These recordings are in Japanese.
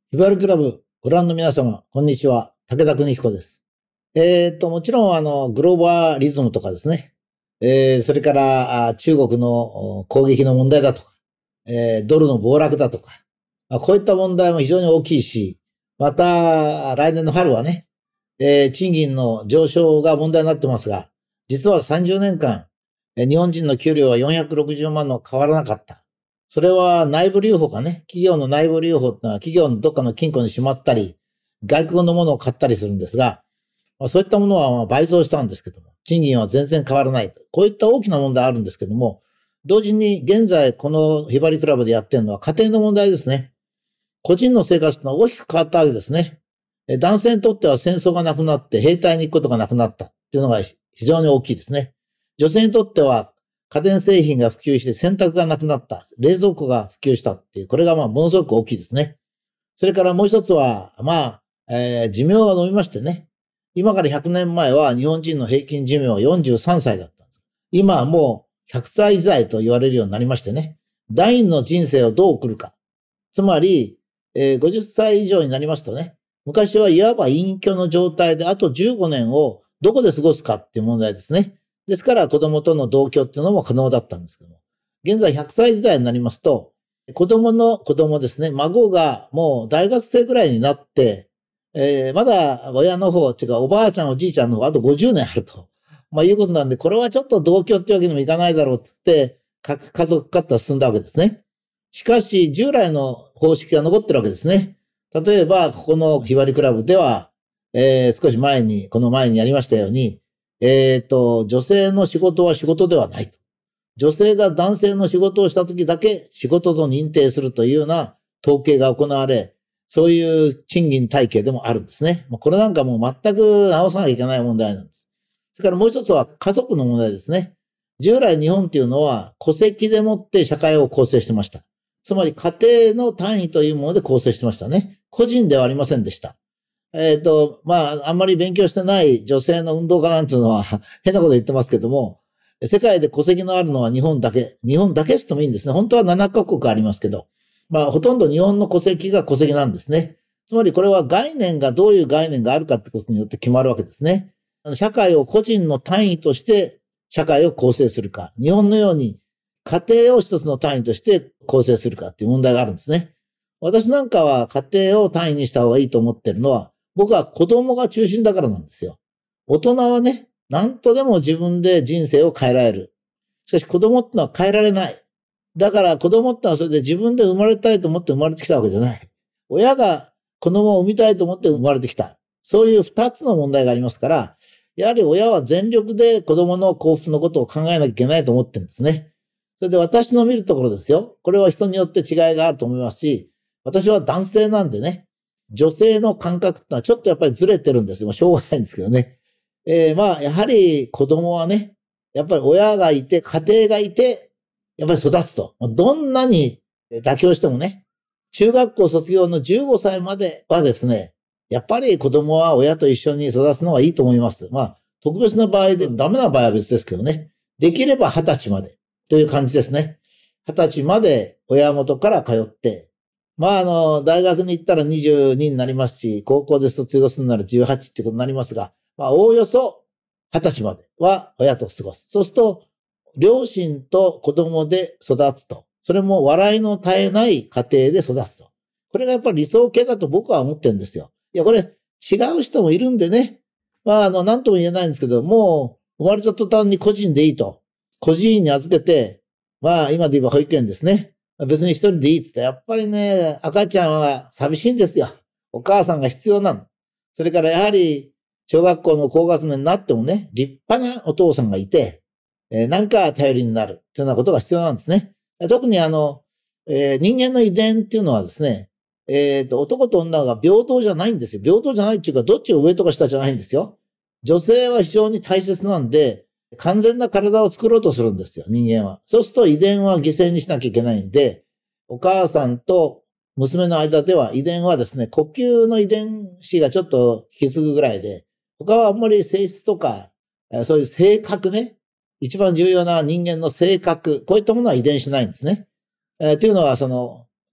ヒバルクラブご覧の皆様、こんにちは。武田邦彦です。もちろん、グローバリズムとかですね。それから、中国の攻撃の問題だとか、ドルの暴落だとか、こういった問題も非常に大きいし、また、来年の春はね、賃金の上昇が問題になってますが、実は30年間、日本人の給料は460万の変わらなかった。それは内部留保かね。企業の内部留保ってのは企業のどっかの金庫にしまったり、外国のものを買ったりするんですが、そういったものは倍増したんですけども、賃金は全然変わらない。こういった大きな問題あるんですけども、同時に現在このヒバリクラブでやってるのは家庭の問題ですね。個人の生活というのは大きく変わったわけですね。男性にとっては戦争がなくなって兵隊に行くことがなくなったっていうのが非常に大きいですね。女性にとっては家電製品が普及して洗濯がなくなった。冷蔵庫が普及したっていう、これがものすごく大きいですね。それからもう一つは、寿命が伸びましてね。今から100年前は日本人の平均寿命は43歳だったんです。今はもう100歳時代と言われるようになりましてね。第二の人生をどう送るか。つまり、50歳以上になりますとね、昔はいわば隠居の状態であと15年をどこで過ごすかっていう問題ですね。ですから子供との同居っていうのも可能だったんですけども、現在100歳時代になりますと、子供の子供ですね、孫がもう大学生ぐらいになって、まだ親の方、おばあちゃんおじいちゃんの方、あと50年あると。いうことなんで、これはちょっと同居ってわけにもいかないだろうって言って、家族化って進んだわけですね。しかし、従来の方式が残ってるわけですね。例えば、ここのヒバリクラブでは、少し前に、この前にやりましたように、女性の仕事は仕事ではないと。女性が男性の仕事をした時だけ仕事と認定するというような統計が行われ、そういう賃金体系でもあるんですね。これなんかもう全く直さなきゃいけない問題なんです。それからもう一つは家族の問題ですね。従来日本っていうのは戸籍でもって社会を構成してました。つまり家庭の単位というもので構成してましたね。個人ではありませんでした。あんまり勉強してない女性の運動家なんていうのは変なこと言ってますけども、世界で戸籍のあるのは日本だけ。日本だけしてもいいんですね。本当は7カ国ありますけど、ほとんど日本の戸籍が戸籍なんですね。つまりこれは概念がどういう概念があるかってことによって決まるわけですね。社会を個人の単位として社会を構成するか、日本のように家庭を一つの単位として構成するかっていう問題があるんですね。私なんかは家庭を単位にした方がいいと思ってるのは、僕は子供が中心だからなんですよ。大人はね、何とでも自分で人生を変えられる。しかし子供ってのは変えられない。だから子供ってのはそれで自分で生まれたいと思って生まれてきたわけじゃない。親が子供を産みたいと思って生まれてきた。そういう二つの問題がありますから、やはり親は全力で子供の幸福のことを考えなきゃいけないと思ってるんですね。それで私の見るところですよ。これは人によって違いがあると思いますし、私は男性なんでね、女性の感覚ってのはちょっとやっぱりずれてるんですよ。しょうがないんですけどね。やはり子供はね、やっぱり親がいて、家庭がいて、やっぱり育つと。どんなに妥協してもね、中学校卒業の15歳まではですね、やっぱり子供は親と一緒に育つのがいいと思います。特別な場合でダメな場合は別ですけどね。できれば20歳までという感じですね。20歳まで親元から通って、大学に行ったら22になりますし、高校で卒業するなら18ってことになりますが、おおよそ20歳までは親と過ごす。そうすると、両親と子供で育つと。それも笑いの絶えない家庭で育つと。これがやっぱり理想形だと僕は思ってるんですよ。いや、これ違う人もいるんでね。なんとも言えないんですけど、もう生まれた途端に個人でいいと。個人に預けて、今で言えば保育園ですね。別に一人でいいって言ったら、やっぱりね、赤ちゃんは寂しいんですよ。お母さんが必要なの。それからやはり、小学校の高学年になってもね、立派なお父さんがいて、なんか頼りになるというようなことが必要なんですね。特に人間の遺伝っていうのはですね、男と女が平等じゃないんですよ。平等じゃないっていうか、どっちが上とか下じゃないんですよ。女性は非常に大切なんで、完全な体を作ろうとするんですよ、人間は。そうすると遺伝は犠牲にしなきゃいけないんで、お母さんと娘の間では遺伝はですね、呼吸の遺伝子がちょっと引き継ぐぐらいで、他はあんまり性質とか、そういう性格ね、一番重要な人間の性格、こういったものは遺伝しないんですね。というのは、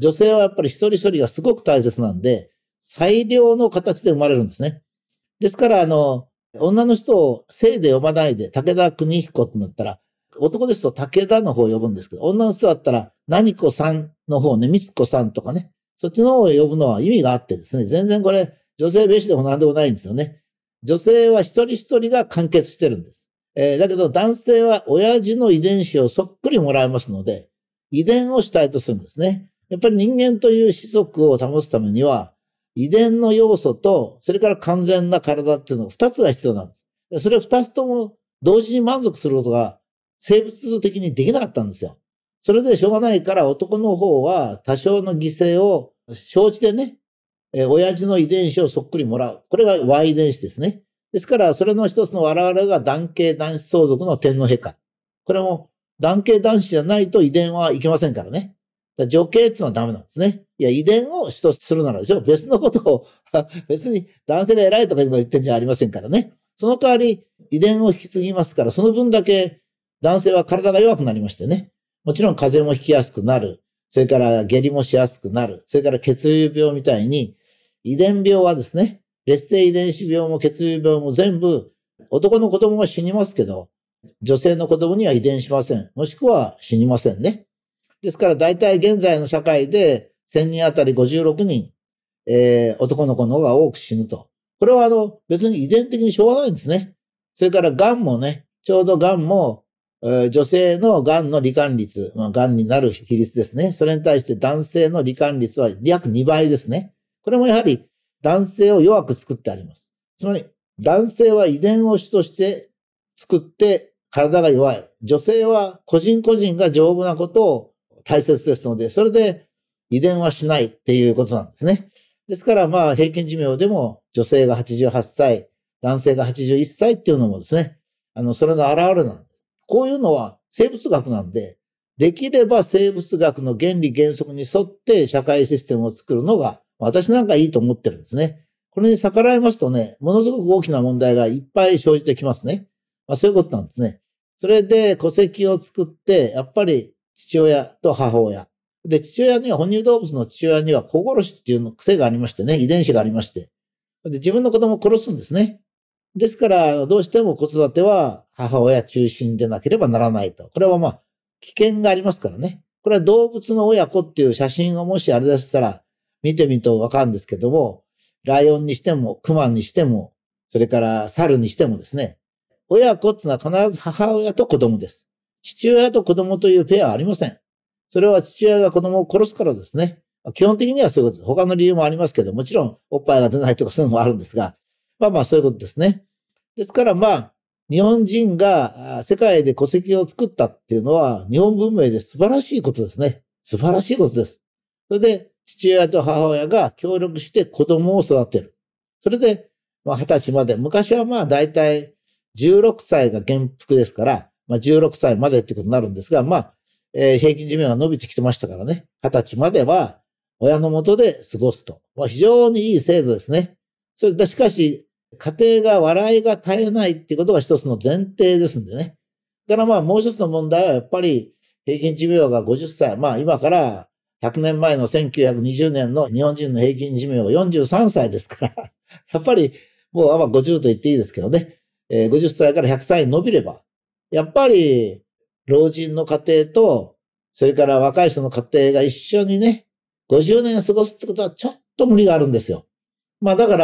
女性はやっぱり一人一人がすごく大切なんで、最良の形で生まれるんですね。ですから、女の人を姓で呼ばないで、武田邦彦ってなったら、男ですと武田の方を呼ぶんですけど、女の人だったら何子さんの方ね、光子さんとかね、そっちの方を呼ぶのは意味があってですね、全然これ、女性蔑視でも何でもないんですよね。女性は一人一人が完結してるんです。だけど男性は親父の遺伝子をそっくりもらえますので、遺伝を主体とするんですね。やっぱり人間という種族を保つためには、遺伝の要素と、それから完全な体っていうのが二つが必要なんです。それ二つとも同時に満足することが生物的にできなかったんですよ。それでしょうがないから男の方は多少の犠牲を承知でね、親父の遺伝子をそっくりもらう。これが Y 遺伝子ですね。ですから、それの一つの我々が男系男子相続の天皇陛下。これも男系男子じゃないと遺伝はいけませんからね。女系っていうのはダメなんですね。いや、遺伝を主とするならですよ。別のことを、別に男性が偉いとかいうのを言ってんじゃありませんからね。その代わり遺伝を引き継ぎますから、その分だけ男性は体が弱くなりましてね。もちろん風邪もひきやすくなる。それから下痢もしやすくなる。それから血友病みたいに、遺伝病はですね、劣性遺伝子病も血友病も全部、男の子供は死にますけど、女性の子供には遺伝しません。もしくは死にませんね。ですから大体現在の社会で1000人あたり56人、男の子の方が多く死ぬと。これは別に遺伝的にしょうがないんですね。それから癌もね、ちょうど癌も、女性の癌の罹患率、癌になる比率ですね。それに対して男性の罹患率は約2倍ですね。これもやはり男性を弱く作ってあります。つまり男性は遺伝を主として作って体が弱い。女性は個人個人が丈夫なことを大切ですので、それで遺伝はしないっていうことなんですね。ですから平均寿命でも女性が88歳、男性が81歳っていうのもですね、それの表れなんです。こういうのは生物学なんで、できれば生物学の原理原則に沿って社会システムを作るのが私なんかいいと思ってるんですね。これに逆らいますとね、ものすごく大きな問題がいっぱい生じてきますね。そういうことなんですね。それで戸籍を作って、やっぱり父親と母親。で、父親には、哺乳動物の父親には子殺しっていう癖がありましてね、遺伝子がありまして。で、自分の子供を殺すんですね。ですから、どうしても子育ては母親中心でなければならないと。これは危険がありますからね。これは動物の親子っていう写真をもしあれでしたら、見てみるとわかるんですけども、ライオンにしても、クマにしても、それから猿にしてもですね、親子っていうのは必ず母親と子供です。父親と子供というペアはありません。それは父親が子供を殺すからですね。基本的にはそういうことです。他の理由もありますけど、もちろんおっぱいが出ないとかそういうのもあるんですが、そういうことですね。ですから日本人が世界で戸籍を作ったっていうのは日本文明で素晴らしいことですね。素晴らしいことです。それで父親と母親が協力して子供を育てる。それで20歳まで。昔はだいたい16歳が原則ですから、16歳までってことになるんですが、平均寿命が伸びてきてましたからね。20歳までは親の下で過ごすと。非常にいい制度ですね。それでしかし、家庭が笑いが絶えないっていうことが一つの前提ですんでね。だからもう一つの問題はやっぱり平均寿命が50歳。今から100年前の1920年の日本人の平均寿命が43歳ですから、やっぱりもう50と言っていいですけどね。50歳から100歳に伸びれば、やっぱり老人の家庭と、それから若い人の家庭が一緒にね、50年過ごすってことはちょっと無理があるんですよ。だから、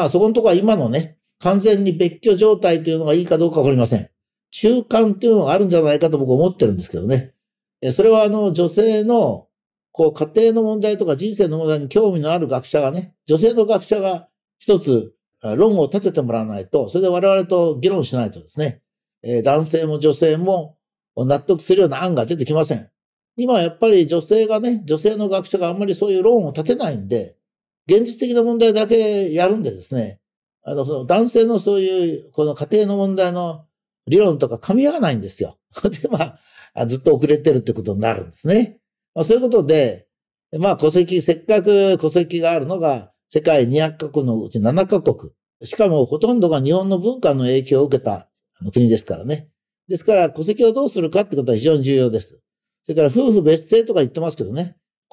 そこのところは今のね、完全に別居状態というのがいいかどうかわかりません。中間っていうのがあるんじゃないかと僕は思ってるんですけどね。それは女性の、家庭の問題とか人生の問題に興味のある学者がね、女性の学者が一つ論を立ててもらわないと、それで我々と議論しないとですね、男性も女性も納得するような案が出てきません。今はやっぱり女性の学者があんまりそういう論を立てないんで、現実的な問題だけやるんでですね、その男性のそういう、この家庭の問題の理論とか噛み合わないんですよ。で、ずっと遅れてるってことになるんですね。そういうことで、せっかく戸籍があるのが、世界200カ国のうち7カ国。しかもほとんどが日本の文化の影響を受けた国ですからね。ですから、戸籍をどうするかってことは非常に重要です。それから夫婦別姓とか言ってますけどね。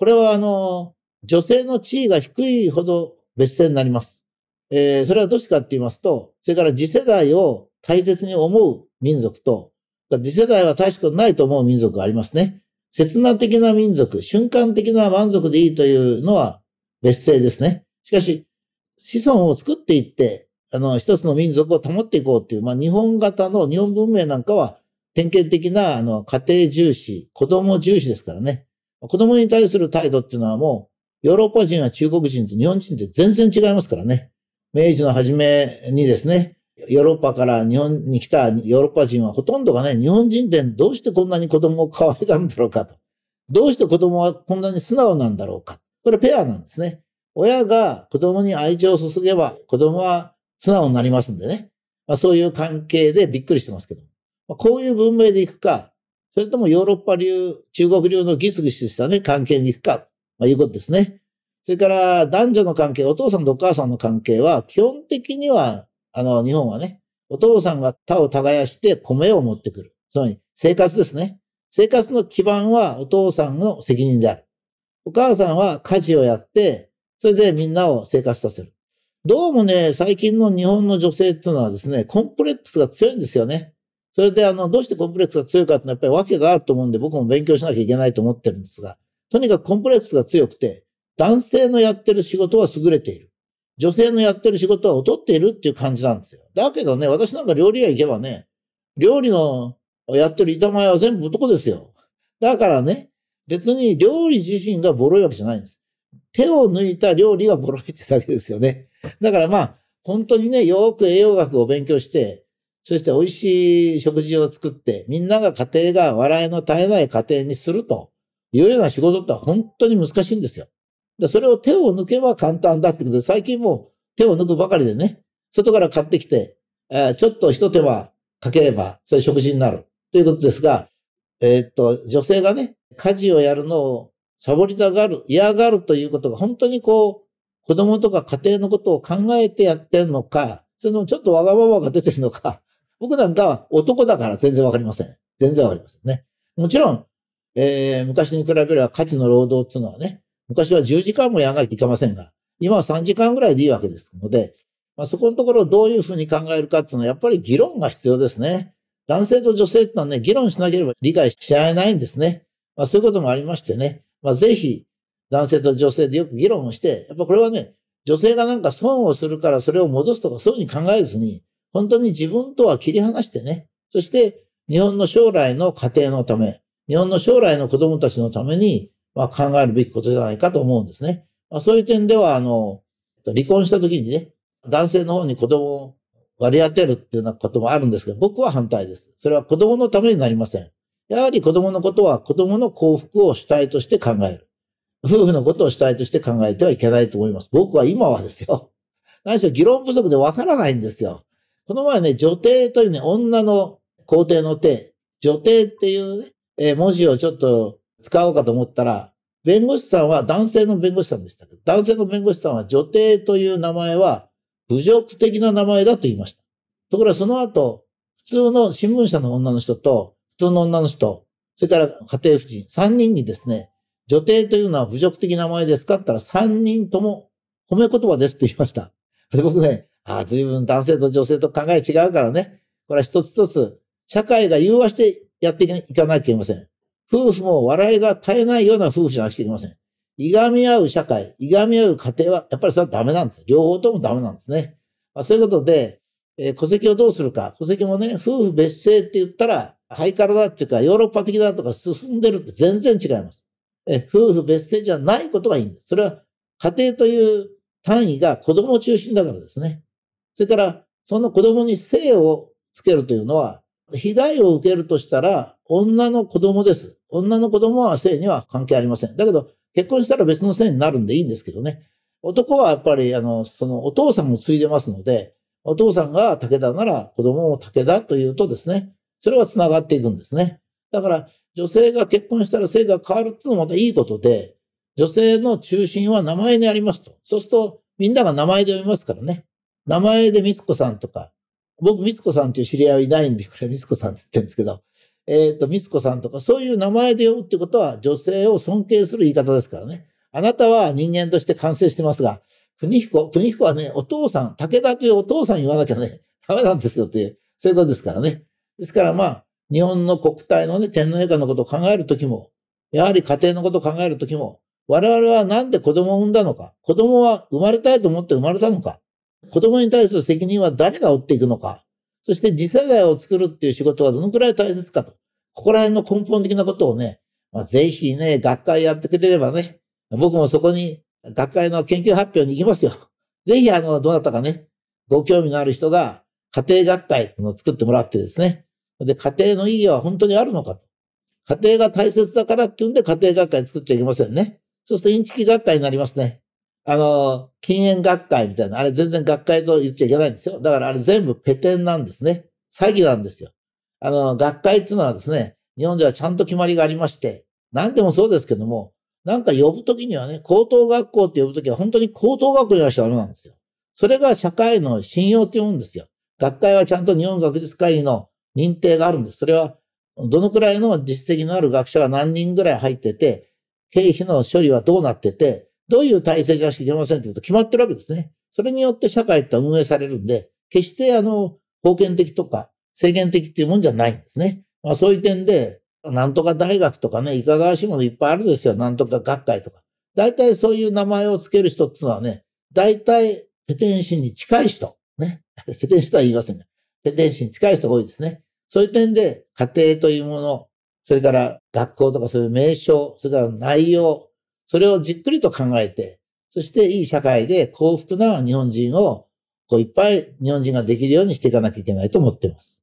これは女性の地位が低いほど別姓になります。それはどうしてかって言いますと、それから次世代を大切に思う民族と、次世代は大したことないと思う民族がありますね。刹那的な民族、瞬間的な満足でいいというのは別姓ですね。しかし、子孫を作っていって、一つの民族を保っていこうっていう、日本型の日本文明なんかは、典型的な、家庭重視、子供重視ですからね。子供に対する態度っていうのはもう、ヨーロッパ人は中国人と日本人って全然違いますからね。明治の初めにですね、ヨーロッパから日本に来たヨーロッパ人はほとんどがね、日本人ってどうしてこんなに子供を可愛がるんだろうかと。どうして子供はこんなに素直なんだろうか。これペアなんですね。親が子供に愛情を注げば子供は素直になりますんでね。そういう関係でびっくりしてますけど。こういう文明でいくか、それともヨーロッパ流、中国流のギスギスしたね、関係に行くか、いうことですね。それから男女の関係、お父さんとお母さんの関係は、基本的には、日本はね、お父さんが田を耕して米を持ってくる。つまり生活ですね。生活の基盤はお父さんの責任である。お母さんは家事をやって、それでみんなを生活させる。どうもね、最近の日本の女性っていうのはですね、コンプレックスが強いんですよね。それでどうしてコンプレックスが強いかってやっぱり訳があると思うんで、僕も勉強しなきゃいけないと思ってるんですが、とにかくコンプレックスが強くて、男性のやってる仕事は優れている。女性のやってる仕事は劣っているっていう感じなんですよ。だけどね、私なんか料理屋行けばね、料理のやってる板前は全部男ですよ。だからね、別に料理自身がボロいわけじゃないんです。手を抜いた料理がボロいってだけですよね。だから本当にね、よく栄養学を勉強して、そして美味しい食事を作って、みんなが家庭が笑いの絶えない家庭にするというような仕事って本当に難しいんですよ。それを手を抜けば簡単だってことで、最近も手を抜くばかりでね、外から買ってきて、ちょっと一手間かければ、そういう食事になるということですが、女性がね、家事をやるのをサボりたがる、嫌がるということが本当に子供とか家庭のことを考えてやってるのか、そのちょっとわがままが出てるのか、僕なんかは男だから全然わかりません。全然わかりませんね。もちろん、昔に比べれば家事の労働っていうのはね、昔は10時間もやらなきゃいけませんが、今は3時間ぐらいでいいわけですので、そこのところをどういうふうに考えるかっていうのはやっぱり議論が必要ですね。男性と女性ってのはね、議論しなければ理解し合えないんですね。そういうこともありましてね、ぜひ男性と女性でよく議論をして、やっぱこれはね、女性がなんか損をするからそれを戻すとかそういうふうに考えずに、本当に自分とは切り離してね、そして日本の将来の家庭のため、日本の将来の子供たちのために、考えるべきことじゃないかと思うんですね。そういう点では、離婚した時にね、男性の方に子供を割り当てるっていうようなこともあるんですけど、僕は反対です。それは子供のためになりません。やはり子供のことは子供の幸福を主体として考える。夫婦のことを主体として考えてはいけないと思います。僕は今はですよ。何しろ議論不足でわからないんですよ。この前ね、女帝というね、女の皇帝の帝、女帝っていうね、文字をちょっと使おうかと思ったら、弁護士さんは男性の弁護士さんでしたけど、男性の弁護士さんは女帝という名前は侮辱的な名前だと言いました。ところがその後、普通の新聞社の女の人と、普通の女の人、それから家庭婦人、3人にですね、女帝というのは侮辱的な名前ですかって言ったら3人とも褒め言葉ですって言いました。で僕ね、随分男性と女性と考え違うからね、これは一つ一つ社会が融和してやっていかなきゃいけません。夫婦も笑いが絶えないような夫婦じゃなくちゃいけません。いがみ合う社会、いがみ合う家庭は、やっぱりそれはダメなんです。両方ともダメなんですね。そういうことで、戸籍をどうするか。戸姓もね、夫婦別姓って言ったら、ハイカラだっていうか、ヨーロッパ的だとか進んでるって全然違います。夫婦別姓じゃないことがいいんです。それは家庭という単位が子供中心だからですね。それから、その子供に姓をつけるというのは、被害を受けるとしたら、女の子供です。女の子供は姓には関係ありません。だけど、結婚したら別の姓になるんでいいんですけどね。男はやっぱり、そのお父さんも継いでますので、お父さんが武田なら子供も武田というとですね、それは繋がっていくんですね。だから、女性が結婚したら姓が変わるっていうのもまたいいことで、女性の中心は名前にありますと。そうすると、みんなが名前で呼びますからね。名前でみつこさんとか、僕みつこさんっていう知り合いはいないんで、これみつこさんって言ってるんですけど、 みつこさんとか、そういう名前で呼ぶってことは、女性を尊敬する言い方ですからね。あなたは人間として完成してますが、邦彦はね、お父さん、武田というお父さん言わなきゃね、ダメなんですよっていう、そういうことですからね。ですからまあ、日本の国体のね、天皇陛下のことを考えるときも、やはり家庭のことを考えるときも、我々はなんで子供を産んだのか、子供は生まれたいと思って生まれたのか、子供に対する責任は誰が負っていくのか、そして次世代を作るっていう仕事はどのくらい大切かと。ここら辺の根本的なことをね、ぜひね、学会やってくれればね、僕もそこに学会の研究発表に行きますよ。ぜひどなたかね、ご興味のある人が家庭学会っていうのを作ってもらってですね。で、家庭の意義は本当にあるのかと。家庭が大切だからっていうんで家庭学会作っちゃいけませんね。そうするとインチキ学会になりますね。禁煙学会みたいな、あれ全然学会と言っちゃいけないんですよ。だからあれ全部ペテンなんですね。詐欺なんですよ。学会っていうのはですね、日本ではちゃんと決まりがありまして、何でもそうですけども、なんか呼ぶときにはね、高等学校って呼ぶときは本当に高等学校にはしちゃダメなんですよ。それが社会の信用って言うんですよ。学会はちゃんと日本学術会議の認定があるんです。それは、どのくらいの実績のある学者が何人ぐらい入ってて、経費の処理はどうなってて、どういう体制じゃなきゃいけませんって言うと決まってるわけですね。それによって社会って運営されるんで、決して封建的とか制限的っていうもんじゃないんですね。まあそういう点で、なんとか大学とかね、いかがわしいものいっぱいあるんですよ。なんとか学会とか。大体そういう名前をつける人っていうのはね、大体ペテン師に近い人。ね。ペテン師とは言いませんが、ペテン師に近い人が多いですね。そういう点で家庭というもの、それから学校とかそういう名称、それから内容、それをじっくりと考えて、そしていい社会で幸福な日本人をいっぱい日本人ができるようにしていかなきゃいけないと思っています。